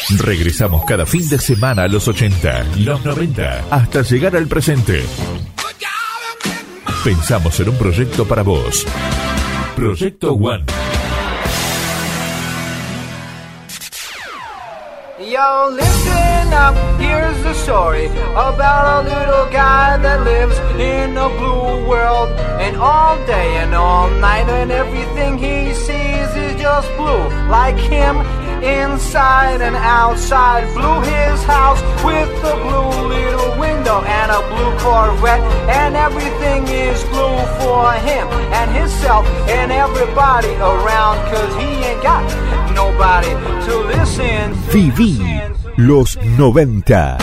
Regresamos cada fin de semana a los 80, los 90, hasta llegar al presente. Pensamos en un proyecto para vos. Proyecto One. Yo, listen up, here's the story about a little guy that lives in a blue world. And all day and all night and everything he sees is just blue. Like him, inside and outside. Blew his house with a blue little window and a blue Corvette. And everything is blue for him and himself and everybody around. Cause he ain't got nobody to listen. Viví los 90.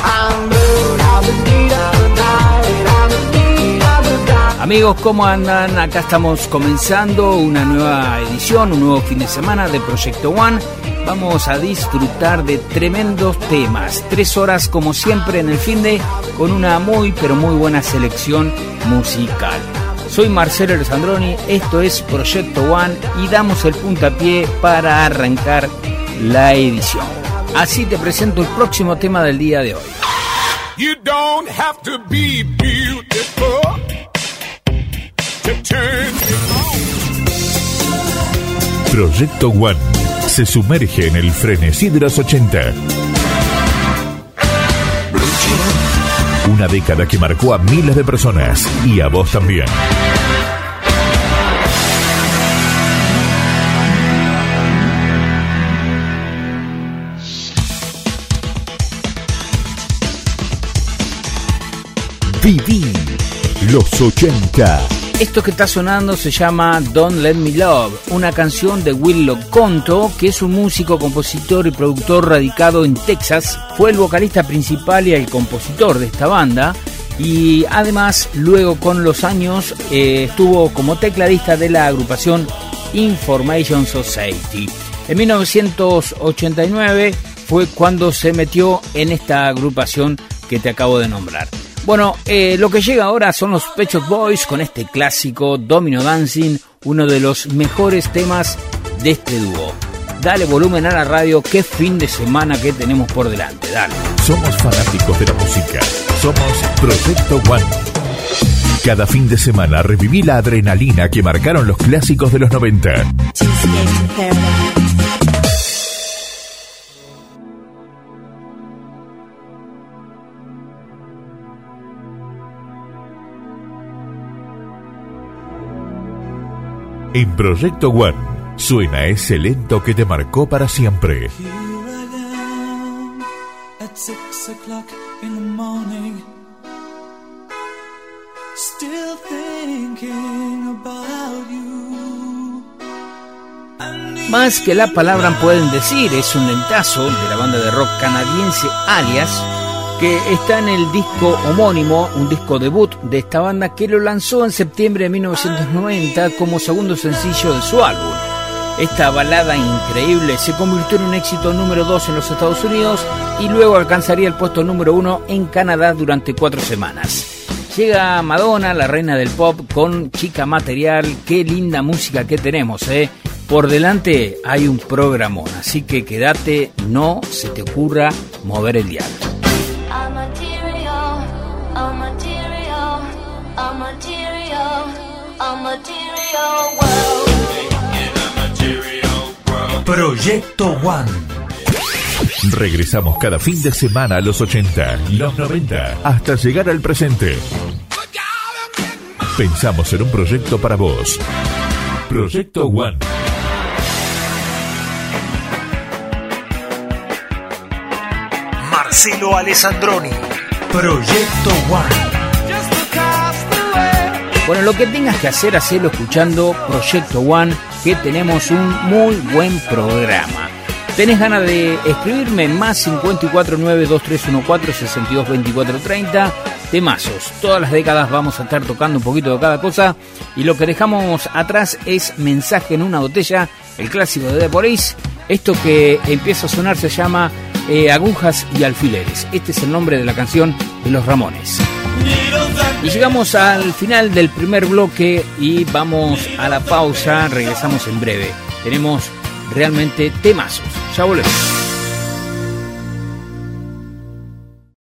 Amigos, ¿cómo andan? Acá estamos comenzando una nueva edición, un nuevo fin de semana de Proyecto One. Vamos a disfrutar de tremendos temas. 3 horas como siempre en el finde con una muy pero muy buena selección musical. Soy Marcelo Alessandroni, esto es Proyecto One y damos el puntapié para arrancar la edición. Así te presento el próximo tema del día de hoy. You don't have to be beautiful to turn me on. Proyecto One se sumerge en el frenesí de los 80. Una década que marcó a miles de personas y a vos también. Viví los 80. Esto que está sonando se llama Don't Let Me Love, una canción de Will Loconto, que es un músico, compositor y productor radicado en Texas. Fue el vocalista principal y el compositor de esta banda. Y además, luego con los años, estuvo como tecladista de la agrupación Information Society. En 1989 fue cuando se metió en esta agrupación que te acabo de nombrar. Bueno, lo que llega ahora son los Pet Shop Boys con este clásico Domino Dancing, uno de los mejores temas de este dúo. Dale volumen a la radio, qué fin de semana que tenemos por delante, dale. Somos fanáticos de la música, somos Proyecto One. Cada fin de semana reviví la adrenalina que marcaron los clásicos de los 90. En Proyecto One suena ese lento que te marcó para siempre. Más que la palabra pueden decir, es un lentazo de la banda de rock canadiense Alias, que está en el disco homónimo, un disco debut de esta banda que lo lanzó en septiembre de 1990 como segundo sencillo de su álbum. Esta balada increíble se convirtió en un éxito número 2 en los Estados Unidos y luego alcanzaría el puesto número 1 en Canadá durante 4 semanas. Llega Madonna, la reina del pop, con Chica Material. Qué linda música que tenemos, Por delante hay un programón, así que quédate, no se te ocurra mover el dial. Proyecto One. Regresamos cada fin de semana a los 80, los 90, hasta llegar al presente. Pensamos en un proyecto para vos. Proyecto One. Marcelo Alessandroni. Proyecto One. Bueno, lo que tengas que hacer, hacelo escuchando Proyecto One, que tenemos un muy buen programa. ¿Tenés ganas de escribirme? Más 549-2314-622430. Temazos. Todas las décadas vamos a estar tocando un poquito de cada cosa. Y lo que dejamos atrás es Mensaje en una botella, el clásico de The Police. Esto que empieza a sonar se llama Agujas y Alfileres. Este es el nombre de la canción de Los Ramones. Y llegamos al final del primer bloque y vamos a la pausa. Regresamos en breve. Tenemos realmente temazos. Ya volvemos.